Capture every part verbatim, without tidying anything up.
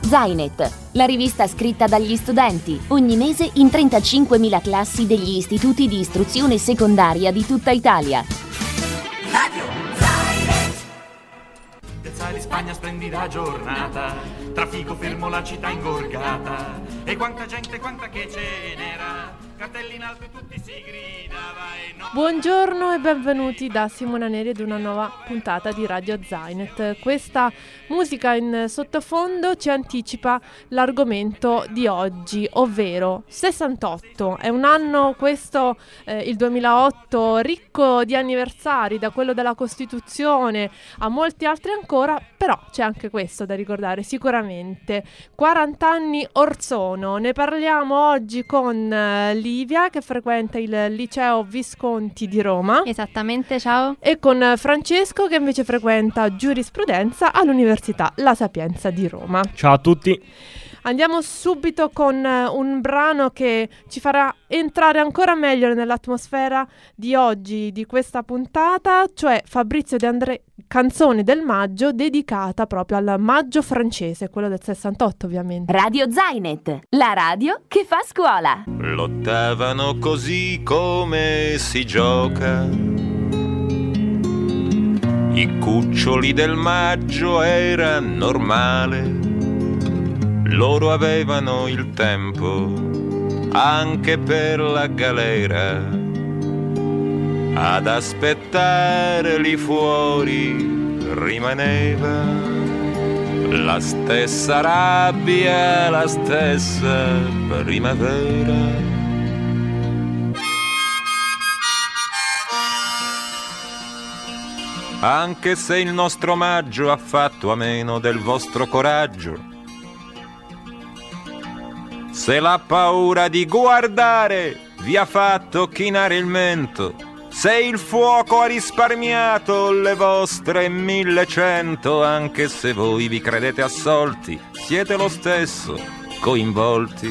Zainet, la rivista scritta dagli studenti, ogni mese in trentacinquemila classi degli istituti di istruzione secondaria di tutta Italia. Radio Zainet. Piazza di Spagna, splendida giornata, traffico fermo, la città ingorgata, e quanta gente, quanta che ce n'era, cartelli in alto e tutti si gridava e no. Buongiorno e benvenuti da Simona Neri ad una nuova puntata di Radio Zainet. Questa musica in sottofondo ci anticipa l'argomento di oggi, ovvero sessantotto. È un anno questo, eh, il duemilaotto, ricco di anniversari, da quello della Costituzione a molti altri ancora, però c'è anche questo da ricordare sicuramente. quaranta anni or sono. Ne parliamo oggi con eh, Livia, che frequenta il liceo Visconti di Roma. Esattamente, ciao. E con Francesco, che invece frequenta giurisprudenza all'Università La Sapienza di Roma. Ciao a tutti. Andiamo subito con un brano che ci farà entrare ancora meglio nell'atmosfera di oggi, di questa puntata, cioè Fabrizio De André, Canzone del Maggio, dedicata proprio al maggio francese, quello del sessantotto ovviamente. Radio Zainet, la radio che fa scuola. Lottavano così come si gioca, i cuccioli del maggio era normale. Loro avevano il tempo anche per la galera, ad aspettare lì fuori rimaneva la stessa rabbia, la stessa primavera. Anche se il nostro maggio ha fatto a meno del vostro coraggio, se la paura di guardare vi ha fatto chinare il mento, se il fuoco ha risparmiato le vostre millecento, anche se voi vi credete assolti, siete lo stesso coinvolti.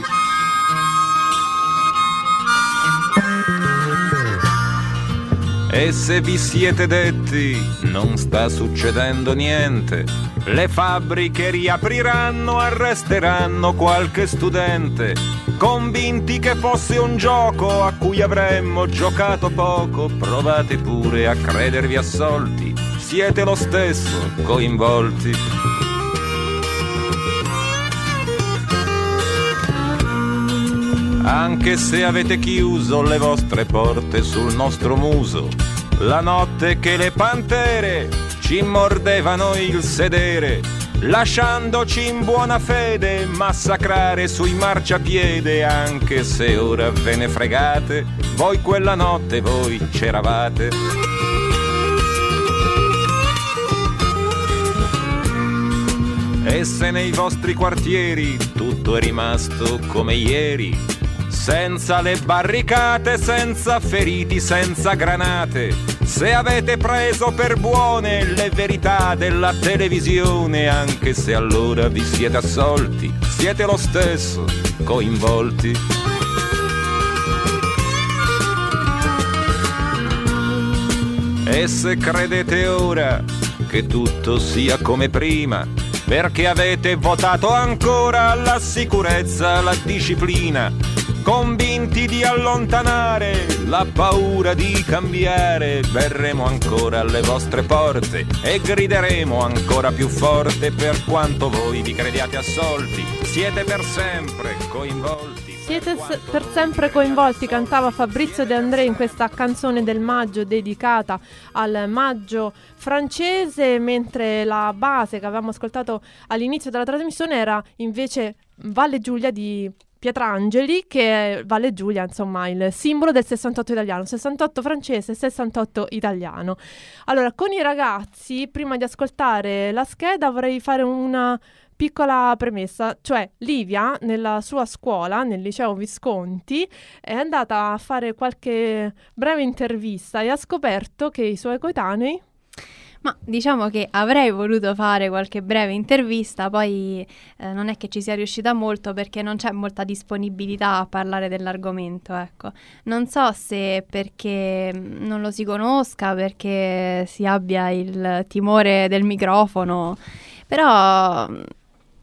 E se vi siete detti non sta succedendo niente, le fabbriche riapriranno, arresteranno qualche studente, convinti che fosse un gioco a cui avremmo giocato poco, provate pure a credervi assolti, siete lo stesso coinvolti. Anche se avete chiuso le vostre porte sul nostro muso, la notte che le pantere ci mordevano il sedere, lasciandoci in buona fede massacrare sui marciapiede, anche se ora ve ne fregate, voi quella notte voi c'eravate. E se nei vostri quartieri tutto è rimasto come ieri, senza le barricate, senza feriti, senza granate, se avete preso per buone le verità della televisione, anche se allora vi siete assolti, siete lo stesso coinvolti. E se credete ora che tutto sia come prima, perché avete votato ancora la sicurezza, la disciplina, convinti di allontanare la paura di cambiare, verremo ancora alle vostre porte e grideremo ancora più forte, per quanto voi vi crediate assolti, siete per sempre coinvolti. Siete s- per sempre coinvolti, cantava Fabrizio De André in questa canzone del maggio dedicata al maggio francese, mentre la base che avevamo ascoltato all'inizio della trasmissione era invece Valle Giulia di Pietrangeli, che è Valle Giulia, insomma, il simbolo del sessantotto italiano, sessantotto francese, sessantotto italiano. Allora, con i ragazzi, prima di ascoltare la scheda, vorrei fare una piccola premessa, cioè Livia nella sua scuola, nel liceo Visconti, è andata a fare qualche breve intervista e ha scoperto che i suoi coetanei... Ma diciamo che avrei voluto fare qualche breve intervista, poi eh, non è che ci sia riuscita molto perché non c'è molta disponibilità a parlare dell'argomento, ecco. Non so se perché non lo si conosca, perché si abbia il timore del microfono, però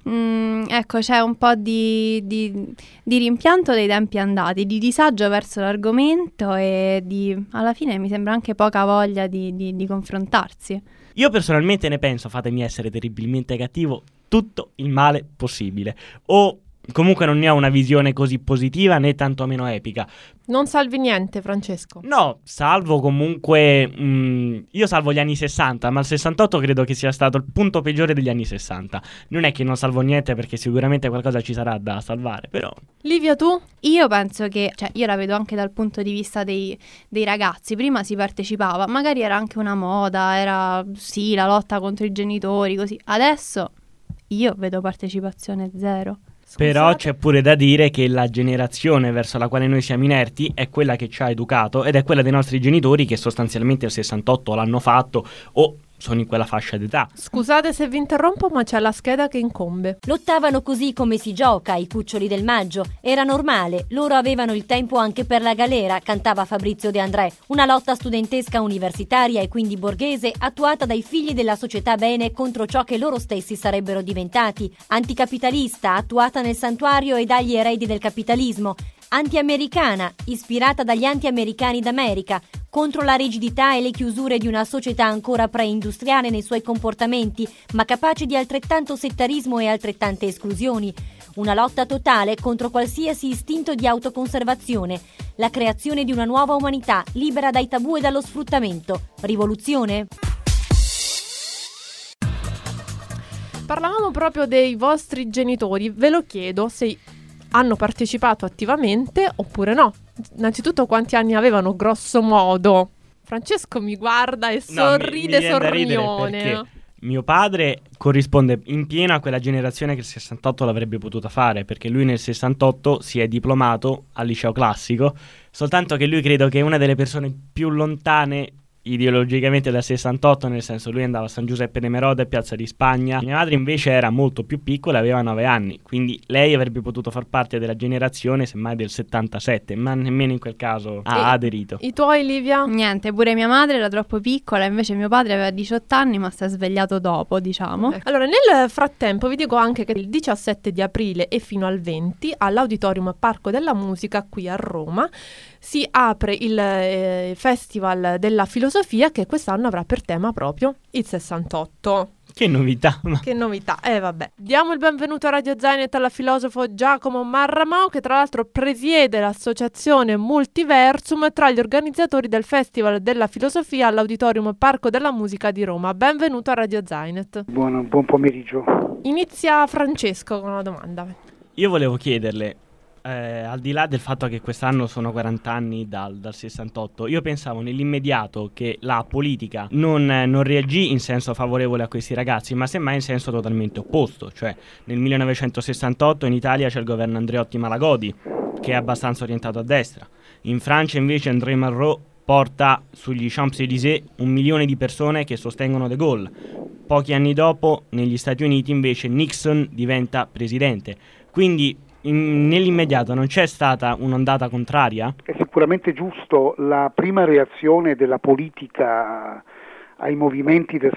Mm, ecco, c'è un po' di, di, di rimpianto dei tempi andati, di disagio verso l'argomento e di, alla fine mi sembra anche poca voglia di, di, di confrontarsi. Io personalmente ne penso, fatemi essere terribilmente cattivo, tutto il male possibile. O comunque non ne ho una visione così positiva né tantomeno epica. Non salvi niente, Francesco? No, salvo comunque... Mh, io salvo gli anni sessanta, ma il sessantotto credo che sia stato il punto peggiore degli anni sessanta. Non è che non salvo niente, perché sicuramente qualcosa ci sarà da salvare, però... Livia, tu? Io penso che, cioè io la vedo anche dal punto di vista dei, dei ragazzi. Prima si partecipava, magari era anche una moda, era sì la lotta contro i genitori, così. Adesso io vedo partecipazione zero. Scusate. Però c'è pure da dire che la generazione verso la quale noi siamo inerti è quella che ci ha educato ed è quella dei nostri genitori, che sostanzialmente il sessantotto l'hanno fatto o sono in quella fascia d'età. Scusate se vi interrompo, ma c'è la scheda che incombe. Lottavano così come si gioca, i cuccioli del maggio. Era normale, loro avevano il tempo anche per la galera, cantava Fabrizio De André. Una lotta studentesca universitaria e quindi borghese, attuata dai figli della società bene contro ciò che loro stessi sarebbero diventati. Anticapitalista, attuata nel santuario e dagli eredi del capitalismo. Anti-americana, ispirata dagli anti-americani d'America, contro la rigidità e le chiusure di una società ancora preindustriale nei suoi comportamenti, ma capace di altrettanto settarismo e altrettante esclusioni. Una lotta totale contro qualsiasi istinto di autoconservazione. La creazione di una nuova umanità, libera dai tabù e dallo sfruttamento. Rivoluzione? Parlavamo proprio dei vostri genitori. Ve lo chiedo se hanno partecipato attivamente oppure no. Innanzitutto, quanti anni avevano grosso modo? Francesco mi guarda e sorride no, mi, mi viene da sornione. ridere perché mio padre corrisponde in pieno a quella generazione che il sessantotto l'avrebbe potuta fare, perché lui nel sessantotto si è diplomato al liceo classico, soltanto che lui credo che è una delle persone più lontane ideologicamente dal sessantotto, nel senso lui andava a San Giuseppe de Merode, Piazza di Spagna. Mia madre invece era molto più piccola, aveva nove anni, quindi lei avrebbe potuto far parte della generazione semmai del settantasette, ma nemmeno in quel caso ha E aderito. I tuoi, Livia? Niente, pure mia madre era troppo piccola, invece mio padre aveva diciotto anni ma si è svegliato dopo, diciamo. Ecco. Allora, nel frattempo vi dico anche che il diciassette di aprile e fino al venti all'Auditorium Parco della Musica qui a Roma si apre il eh, Festival della Filosofia, che quest'anno avrà per tema proprio il sessantotto. Che novità! Ma... Che novità, eh vabbè. Diamo il benvenuto a Radio Zainet al filosofo Giacomo Marramao, che tra l'altro presiede l'associazione Multiversum, tra gli organizzatori del Festival della Filosofia all'Auditorium Parco della Musica di Roma. Benvenuto a Radio Zainet. Buon, buon pomeriggio. Inizia Francesco con una domanda. Io volevo chiederle, Eh, al di là del fatto che quest'anno sono quaranta anni dal, dal sessantotto, io pensavo nell'immediato che la politica non, eh, non reagì in senso favorevole a questi ragazzi, ma semmai in senso totalmente opposto. Cioè nel millenovecentosessantotto in Italia c'è il governo Andreotti Malagodi, che è abbastanza orientato a destra. In Francia invece André Malraux porta sugli Champs-Élysées un milione di persone che sostengono De Gaulle. Pochi anni dopo negli Stati Uniti invece Nixon diventa presidente. Quindi In, nell'immediato non c'è stata un'ondata contraria? È sicuramente giusto. La prima reazione della politica ai movimenti del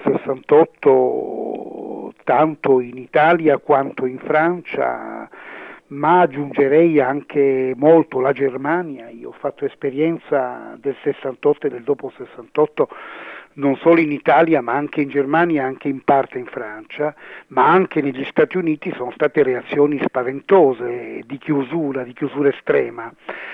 sessantotto, tanto in Italia quanto in Francia, ma aggiungerei anche molto la Germania. Io ho fatto esperienza del sessantotto e del dopo sessantotto non solo in Italia ma anche in Germania, anche in parte in Francia, ma anche negli Stati Uniti sono state reazioni spaventose di chiusura, di chiusura estrema.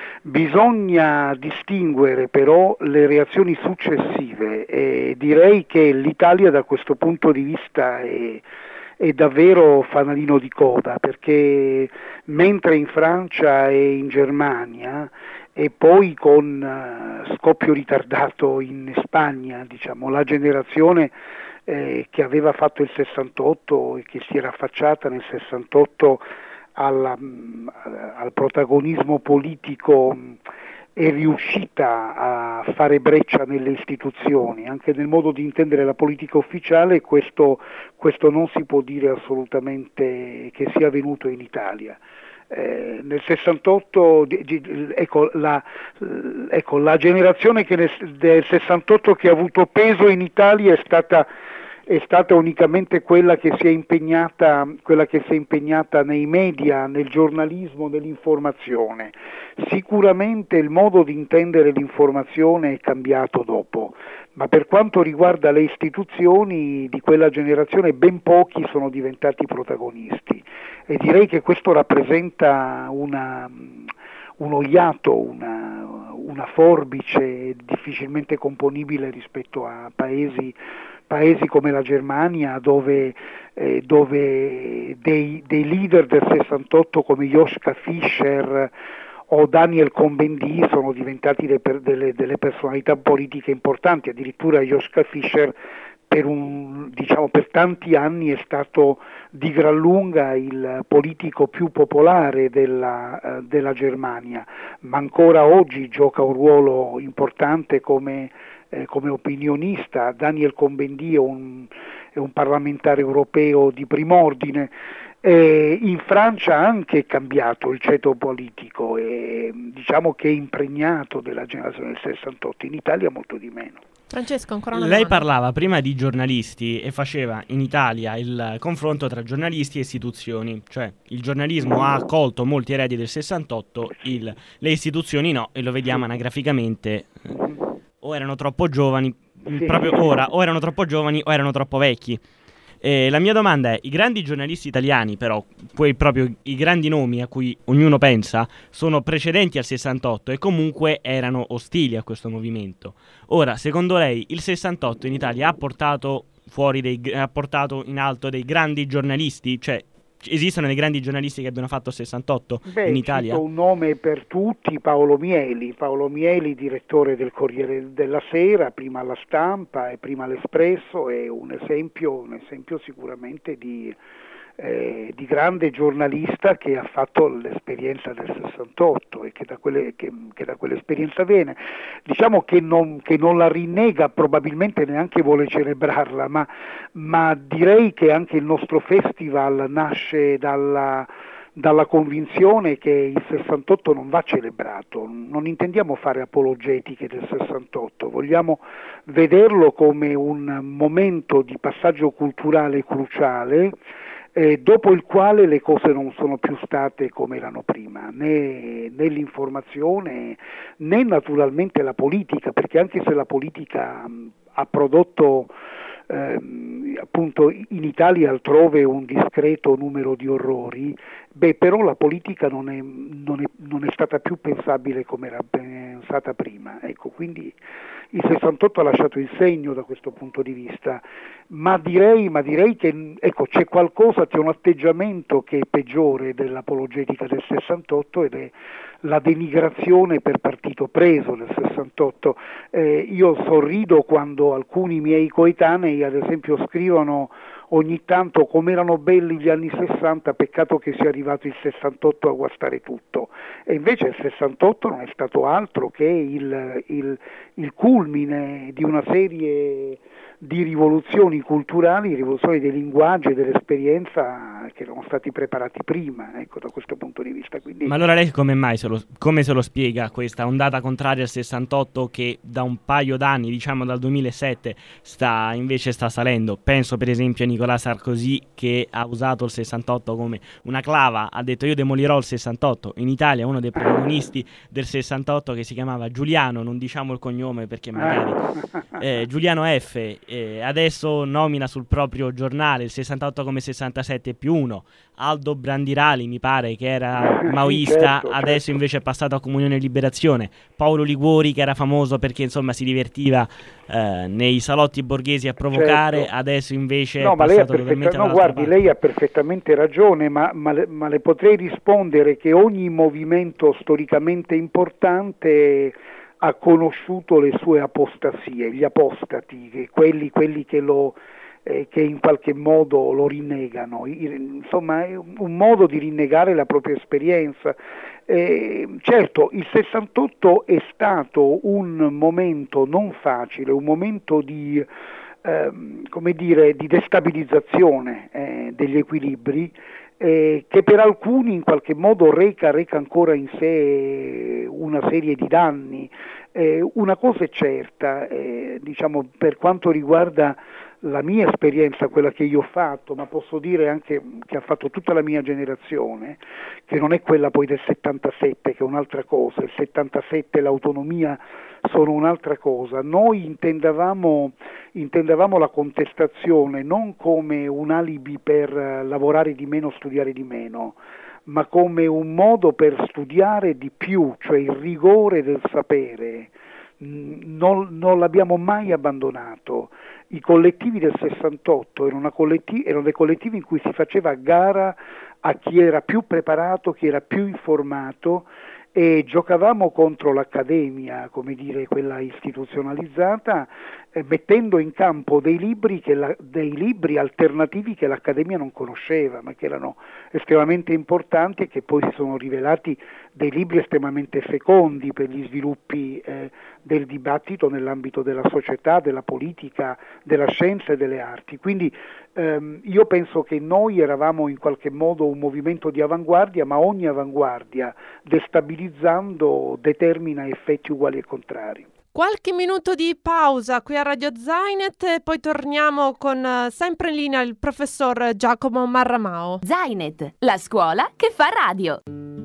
Bisogna distinguere però le reazioni successive e direi che l'Italia da questo punto di vista è, è davvero fanalino di coda, perché mentre in Francia e in Germania e poi con uh, scoppio ritardato in Spagna, diciamo, la generazione eh, che aveva fatto il sessantotto e che si era affacciata nel sessantotto alla, mh, al protagonismo politico mh, è riuscita a fare breccia nelle istituzioni, anche nel modo di intendere la politica ufficiale. Questo, questo non si può dire assolutamente che sia avvenuto in Italia. Eh, nel sessantotto, di, di, ecco, la, ecco la generazione che nel, del sessantotto che ha avuto peso in Italia è stata è stata unicamente quella che si è impegnata, quella che si è impegnata nei media, nel giornalismo, nell'informazione. Sicuramente il modo di intendere l'informazione è cambiato dopo, ma per quanto riguarda le istituzioni di quella generazione ben pochi sono diventati protagonisti, e direi che questo rappresenta una, uno iato, una, una forbice difficilmente componibile rispetto a paesi paesi come la Germania, dove, eh, dove dei, dei leader del sessantotto come Joschka Fischer o Daniel Cohn-Bendit sono diventati de, per, delle, delle personalità politiche importanti. Addirittura Joschka Fischer per, un, diciamo, per tanti anni è stato di gran lunga il politico più popolare della, uh, della Germania, ma ancora oggi gioca un ruolo importante come come opinionista. Daniel Cohn-Bendit è un, è un parlamentare europeo di prim'ordine. Eh, in Francia ha anche cambiato il ceto politico e diciamo che è impregnato della generazione del sessantotto, in Italia molto di meno. Francesco, ancora una Lei domanda. parlava prima di giornalisti e faceva in Italia il confronto tra giornalisti e istituzioni, cioè il giornalismo ha accolto molti eredi del sessantotto, il, le istituzioni no, e lo vediamo anagraficamente. O erano troppo giovani, Sì. proprio ora, o erano troppo giovani o erano troppo vecchi. E la mia domanda è, i grandi giornalisti italiani però, quei proprio i grandi nomi a cui ognuno pensa, sono precedenti al sessantotto e comunque erano ostili a questo movimento. Ora, secondo lei, il sessantotto in Italia ha portato fuori dei, ha portato in alto dei grandi giornalisti? Cioè, esistono dei grandi giornalisti che abbiano fatto il sessantotto Beh, in Italia? cito un nome per tutti, Paolo Mieli. Paolo Mieli, direttore del Corriere della Sera, prima alla Stampa e prima all'Espresso, è un esempio, un esempio sicuramente di, eh, di grande giornalista che ha fatto l'esperienza del sessantotto e che da, quelle, che, che da quell'esperienza viene. Diciamo che non, che non la rinnega, probabilmente neanche vuole celebrarla, ma, ma direi che anche il nostro festival nasce dalla, dalla convinzione che il sessantotto non va celebrato. Non intendiamo fare apologetiche del sessantotto, vogliamo vederlo come un momento di passaggio culturale cruciale, Eh, dopo il quale le cose non sono più state come erano prima, né, né l'informazione né naturalmente la politica, perché anche se la politica mh, ha prodotto ehm, appunto in Italia altrove un discreto numero di orrori, beh però la politica non è, non è, non è stata più pensabile come era pensata prima, ecco, quindi il sessantotto ha lasciato il segno da questo punto di vista, ma direi, ma direi che ecco, c'è qualcosa, c'è un atteggiamento che è peggiore dell'apologetica del sessantotto ed è la denigrazione per partito preso del sessantotto. Eh, io sorrido quando alcuni miei coetanei ad esempio scrivono ogni tanto come erano belli gli anni sessanta, peccato che sia arrivato il sessantotto a guastare tutto, e invece il sessantotto non è stato altro che il, il, il culmine di una serie di rivoluzioni culturali, rivoluzioni dei linguaggi e dell'esperienza che erano stati preparati prima, ecco, da questo punto di vista. Quindi... Ma allora lei come mai se lo, come se lo spiega questa ondata contraria al sessantotto che da un paio d'anni, diciamo dal duemilasette, sta invece sta salendo? Penso per esempio a Nicolas Sarkozy, che ha usato il sessantotto come una clava, ha detto io demolirò il sessantotto. In Italia uno dei protagonisti del sessantotto, che si chiamava Giuliano, non diciamo il cognome perché magari eh, Giuliano F, eh, adesso nomina sul proprio giornale il sessantotto come sessantasette più uno. Aldo Brandirali mi pare che era maoista, certo, adesso certo. invece è passato a Comunione e Liberazione. Paolo Liguori, che era famoso perché insomma si divertiva eh, nei salotti borghesi a provocare, Certo. adesso invece No, è ma lei ha passato totalmente perfetta- no, dall'altra guardi, parte. lei ha perfettamente ragione, ma, ma, le, ma le potrei rispondere che ogni movimento storicamente importante ha conosciuto le sue apostasie, gli apostati, che quelli, quelli che lo eh, che in qualche modo lo rinnegano. I, insomma, è un modo di rinnegare la propria esperienza. Eh, certo, il sessantotto è stato un momento non facile, un momento di Ehm, come dire, di destabilizzazione eh, degli equilibri, eh, che per alcuni in qualche modo reca, reca ancora in sé una serie di danni. Eh, una cosa è certa, eh, diciamo, per quanto riguarda la mia esperienza, quella che io ho fatto, ma posso dire anche che ha fatto tutta la mia generazione, che non è quella poi del settantasette, che è un'altra cosa, il settantasette e l'autonomia sono un'altra cosa. Noi intendevamo, intendevamo la contestazione non come un alibi per lavorare di meno, studiare di meno, ma come un modo per studiare di più, cioè il rigore del sapere. Non, non l'abbiamo mai abbandonato. I collettivi del sessantotto erano, collettivi, erano dei collettivi in cui si faceva gara a chi era più preparato, chi era più informato, e giocavamo contro l'accademia, come dire, quella istituzionalizzata, eh, mettendo in campo dei libri, che la, dei libri alternativi che l'accademia non conosceva, ma che erano estremamente importanti e che poi si sono rivelati dei libri estremamente fecondi per gli sviluppi eh, del dibattito nell'ambito della società, della politica, della scienza e delle arti. Quindi ehm, io penso che noi eravamo in qualche modo un movimento di avanguardia, ma ogni avanguardia destabilizzando determina effetti uguali e contrari. Qualche minuto di pausa qui a Radio Zainet e poi torniamo con uh, sempre in linea il professor Giacomo Marramao. Zainet, la scuola che fa radio.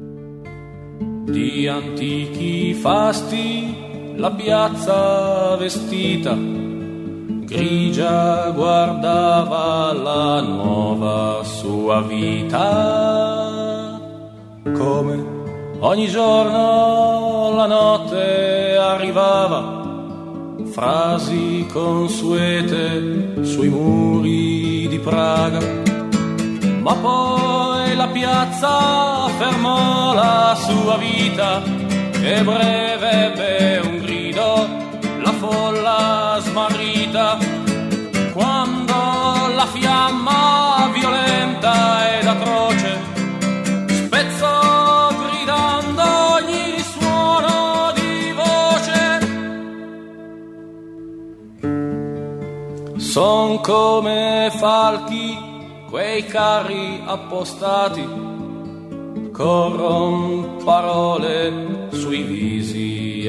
Di antichi fasti la piazza vestita, grigia guardava la nuova sua vita. Come ogni giorno la notte arrivava, frasi consuete sui muri di Praga, ma poi la piazza fermò la sua vita e breve ebbe un grido la folla smarrita, quando la fiamma violenta ed atroce spezzò gridando ogni suono di voce. Son come falchi quei carri appostati, corron parole sui visi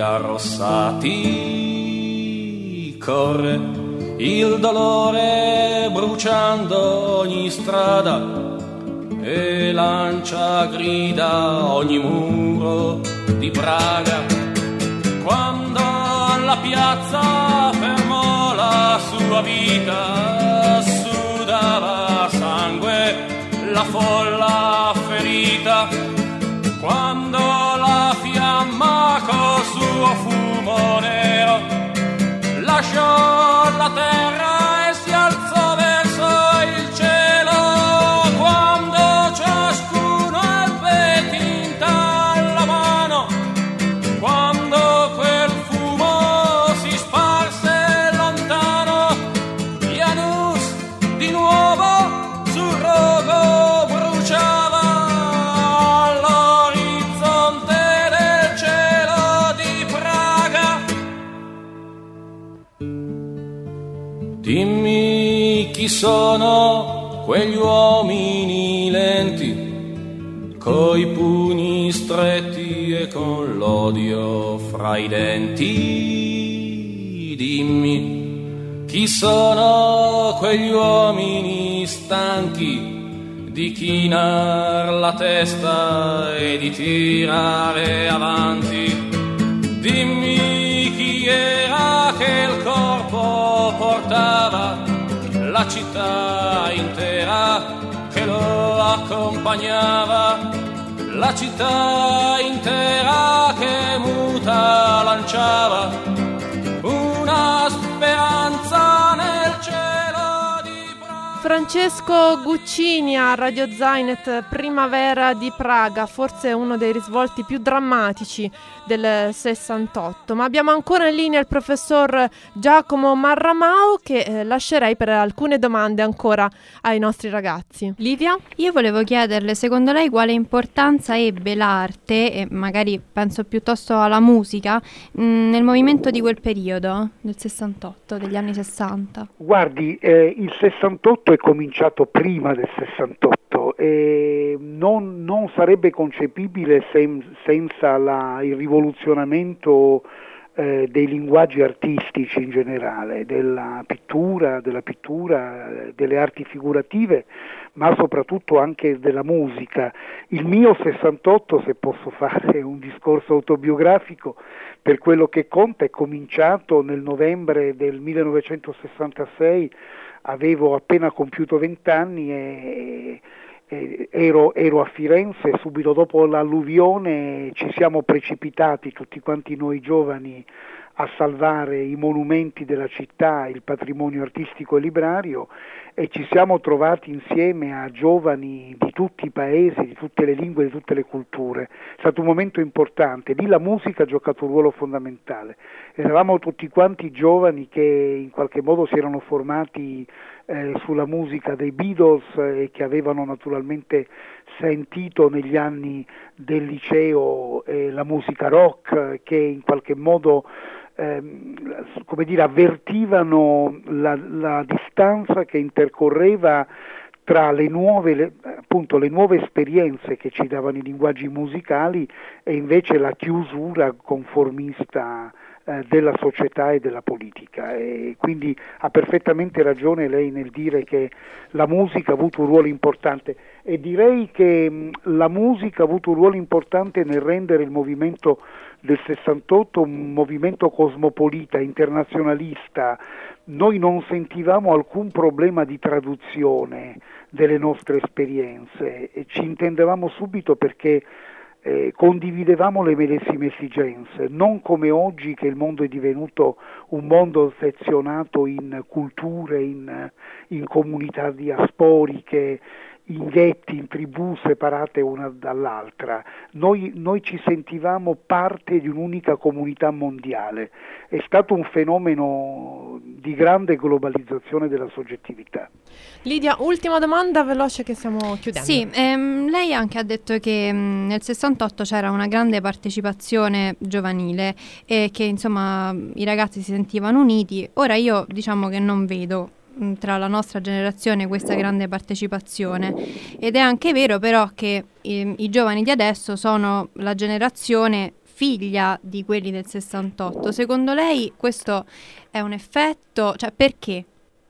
arrossati, corre il dolore bruciando ogni strada e lancia grida ogni muro di Praga, quando la piazza fermò la sua vita, sudava sangue la folla ferita, quando la fiamma col suo fumo nero lasciò la terra e si alzò verso il cielo, quando ciascuno ebbe tinta alla mano, quando quel fumo si sparse lontano, Janus di nuovo sul rogo bruciava all'orizzonte del cielo di Praga. Dimmi chi sono quegli uomini lenti, coi pugni stretti e con l'odio fra i denti. Dimmi chi sono quegli uomini stanchi di chinar la testa e di tirare avanti. Dimmi chi era che il corpo portava, la città intera che lo accompagnava, la città intera che muta lanciava una speranza nel cielo di Praga. Francesco Guccini a Radio Zainet, Primavera di Praga, forse uno dei risvolti più drammatici del sessantotto, ma abbiamo ancora in linea il professor Giacomo Marramao che eh, lascerei per alcune domande ancora ai nostri ragazzi. Livia? Io volevo chiederle, secondo lei quale importanza ebbe l'arte, e magari penso piuttosto alla musica, mh, nel movimento di quel periodo, del sessantotto, degli anni sessanta? Guardi, eh, il sessantotto è cominciato prima del sessantotto e non, non sarebbe concepibile sen, senza la, il rivoluzionamento eh, dei linguaggi artistici in generale, della pittura, della pittura, eh, delle arti figurative, ma soprattutto anche della musica. Il mio sessantotto, se posso fare un discorso autobiografico, per quello che conta, è cominciato nel novembre del millenovecentosessantasei, avevo appena compiuto vent'anni e, e ero, ero a Firenze. Subito dopo l'alluvione ci siamo precipitati tutti quanti noi giovani a salvare i monumenti della città, il patrimonio artistico e librario, e ci siamo trovati insieme a giovani di tutti i paesi, di tutte le lingue, di tutte le culture. È stato un momento importante, lì la musica ha giocato un ruolo fondamentale. Eravamo tutti quanti giovani che in qualche modo si erano formati eh, sulla musica dei Beatles e che avevano naturalmente sentito negli anni del liceo eh, la musica rock, che in qualche modo ehm, come dire, avvertivano la, la distanza che intercorreva tra le nuove, le, appunto, le nuove esperienze che ci davano i linguaggi musicali e invece la chiusura conformista eh, della società e della politica. E quindi ha perfettamente ragione lei nel dire che la musica ha avuto un ruolo importante, e direi che mh, la musica ha avuto un ruolo importante nel rendere il movimento del sessantotto un movimento cosmopolita, internazionalista. Noi non sentivamo alcun problema di traduzione delle nostre esperienze e ci intendevamo subito perché eh, condividevamo le medesime esigenze, non come oggi che il mondo è divenuto un mondo sezionato in culture, in, in comunità diasporiche, in ghetti, in tribù separate una dall'altra. Noi, noi ci sentivamo parte di un'unica comunità mondiale. È stato un fenomeno di grande globalizzazione della soggettività. Lidia, ultima domanda veloce che stiamo chiudendo. Sì, ehm, lei anche ha detto che mh, nel sessantotto c'era una grande partecipazione giovanile e che insomma i ragazzi si sentivano uniti. Ora io diciamo che non vedo tra la nostra generazione questa grande partecipazione, ed è anche vero però che i, i giovani di adesso sono la generazione figlia di quelli del sessantotto. Secondo lei questo è un effetto? Cioè, perché?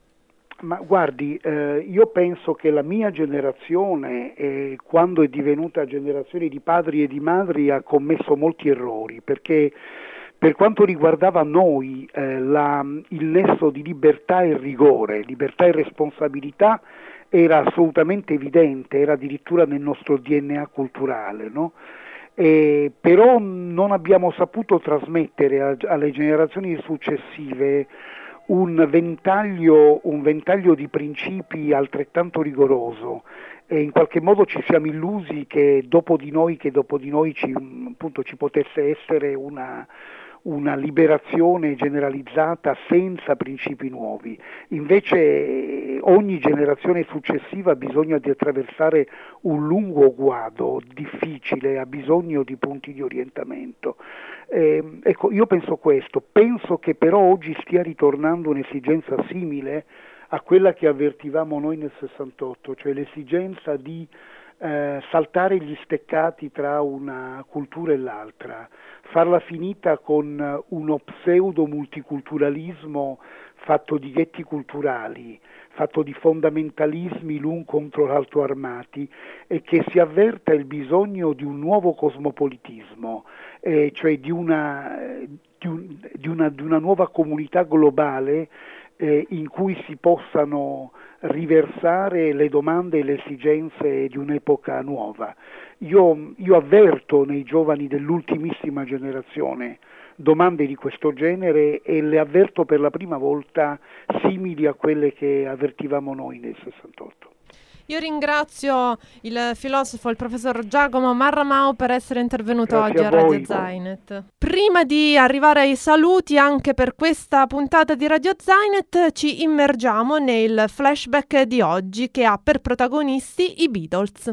Ma guardi, eh, io penso che la mia generazione, eh, quando è divenuta generazione di padri e di madri, ha commesso molti errori, perché per quanto riguardava noi eh, la, il nesso di libertà e rigore, libertà e responsabilità era assolutamente evidente, era addirittura nel nostro D N A culturale, no? E, però non abbiamo saputo trasmettere a, alle generazioni successive un ventaglio, un ventaglio di principi altrettanto rigoroso, e in qualche modo ci siamo illusi che dopo di noi, che dopo di noi ci, appunto, ci potesse essere una una liberazione generalizzata senza principi nuovi. Invece ogni generazione successiva ha bisogno di attraversare un lungo guado difficile, ha bisogno di punti di orientamento. Eh, ecco, io penso questo, penso che però oggi stia ritornando un'esigenza simile a quella che avvertivamo noi nel sessantotto, cioè l'esigenza di eh, saltare gli steccati tra una cultura e l'altra, farla finita con uno pseudo multiculturalismo fatto di ghetti culturali, fatto di fondamentalismi l'un contro l'altro armati, e che si avverta il bisogno di un nuovo cosmopolitismo, eh, cioè di una, di, un, di, una, di una nuova comunità globale eh, in cui si possano riversare le domande e le esigenze di un'epoca nuova. Io, io avverto nei giovani dell'ultimissima generazione domande di questo genere, e le avverto per la prima volta simili a quelle che avvertivamo noi nel sessantotto. Io ringrazio il filosofo, il professor Giacomo Marramao, per essere intervenuto Grazie oggi a, a Radio voi. Zainet. Prima di arrivare ai saluti anche per questa puntata di Radio Zainet, ci immergiamo nel flashback di oggi, che ha per protagonisti i Beatles.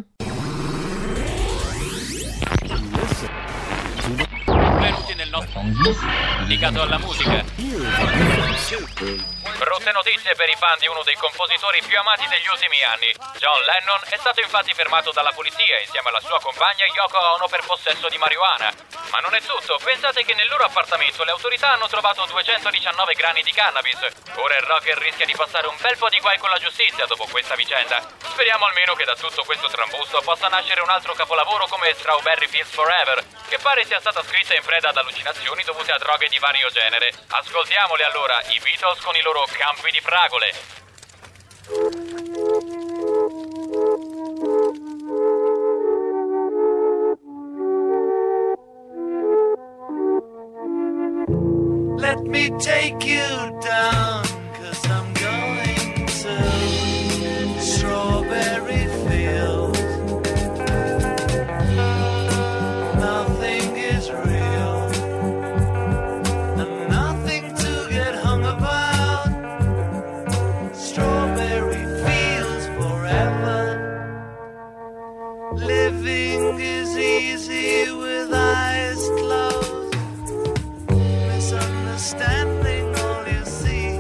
Benvenuti nel nostro dedicato alla musica. Brutte notizie per i fan di uno dei compositori più amati degli ultimi anni. John Lennon è stato infatti fermato dalla polizia insieme alla sua compagna Yoko Ono per possesso di marijuana. Ma non è tutto, pensate che nel loro appartamento le autorità hanno trovato duecentodiciannove grani di cannabis. Ora il rocker rischia di passare un bel po' di guai con la giustizia dopo questa vicenda. Speriamo almeno che da tutto questo trambusto possa nascere un altro capolavoro come Strawberry Fields Forever, che pare sia stata scritta in preda ad allucinazioni dovute a droghe di vario genere. Ascoltiamoli allora, i Beatles con i loro Campi di Fragole. Let me take you down, 'cause I'm going to Strawberry Fields. Nothing is real, and nothing to get hung about. Strawberry Fields forever. Living is easy with eyes closed. Misunderstanding all you see.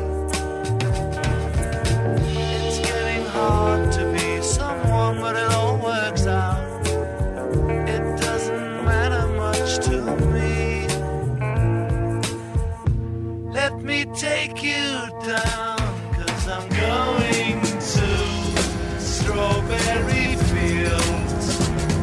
It's getting hard to be someone, but it all works out. It doesn't matter much to me. Let me take you down, 'cause I'm going to Strawberry Fields.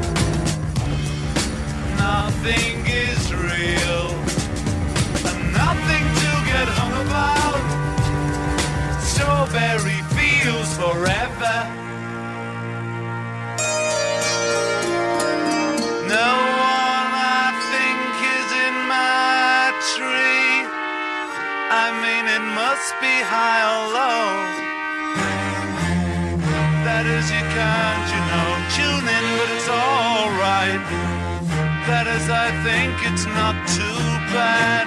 Nothing is real, nothing to get hung about. Strawberry Fields forever. No one I think is in my tree. I mean, it must be high or low. That is, you can't, you know, tune in, but it's alright. That is, I think it's not too bad.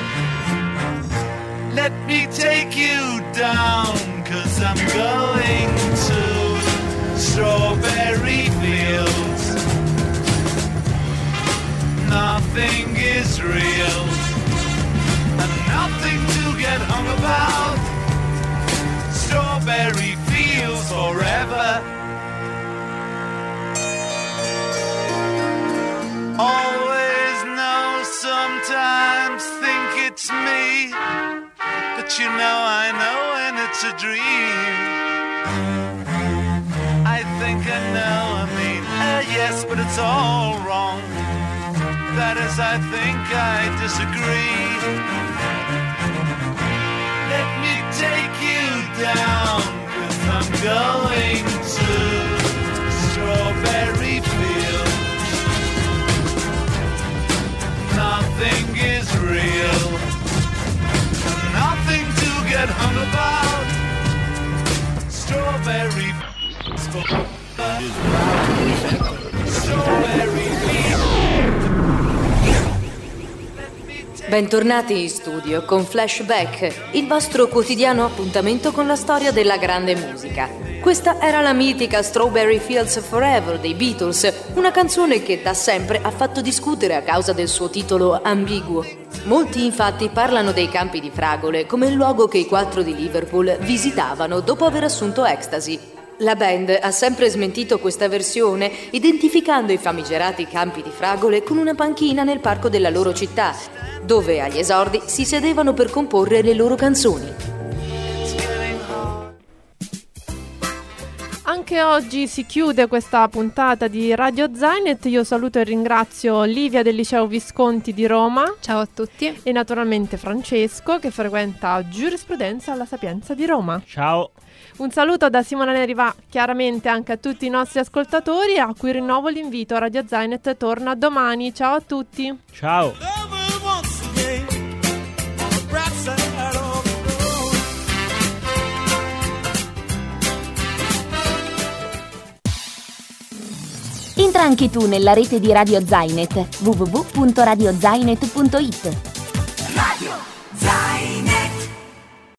Let me take you down, 'cause I'm going to Strawberry Fields. Nothing is real, and nothing to get hung about. Strawberry Fields forever. Always know, sometimes think it's me, but you know I know when it's a dream. I think I know, I mean, uh, yes, but it's all wrong. That is, I think I disagree. Let me take you down, 'cause I'm going to Strawberry Fields. Nothing is real, nothing to get hung about. Strawberry Strawberry Bentornati in studio con Flashback, il vostro quotidiano appuntamento con la storia della grande musica. Questa era la mitica Strawberry Fields Forever dei Beatles, una canzone che da sempre ha fatto discutere a causa del suo titolo ambiguo. Molti infatti parlano dei Campi di Fragole come il luogo che i quattro di Liverpool visitavano dopo aver assunto ecstasy. La band ha sempre smentito questa versione, identificando i famigerati Campi di Fragole con una panchina nel parco della loro città, dove agli esordi si sedevano per comporre le loro canzoni. Anche oggi si chiude questa puntata di Radio Zainet. Io saluto e ringrazio Livia del Liceo Visconti di Roma. Ciao a tutti. E naturalmente Francesco, che frequenta giurisprudenza alla Sapienza di Roma. Ciao. Un saluto da Simona Neri va chiaramente anche a tutti i nostri ascoltatori, a cui rinnovo l'invito. Radio Zainet torna domani. Ciao a tutti. Ciao. Entra anche tu nella rete di Radio Zainet, w w w punto radio zainet punto it. Radio Zainet.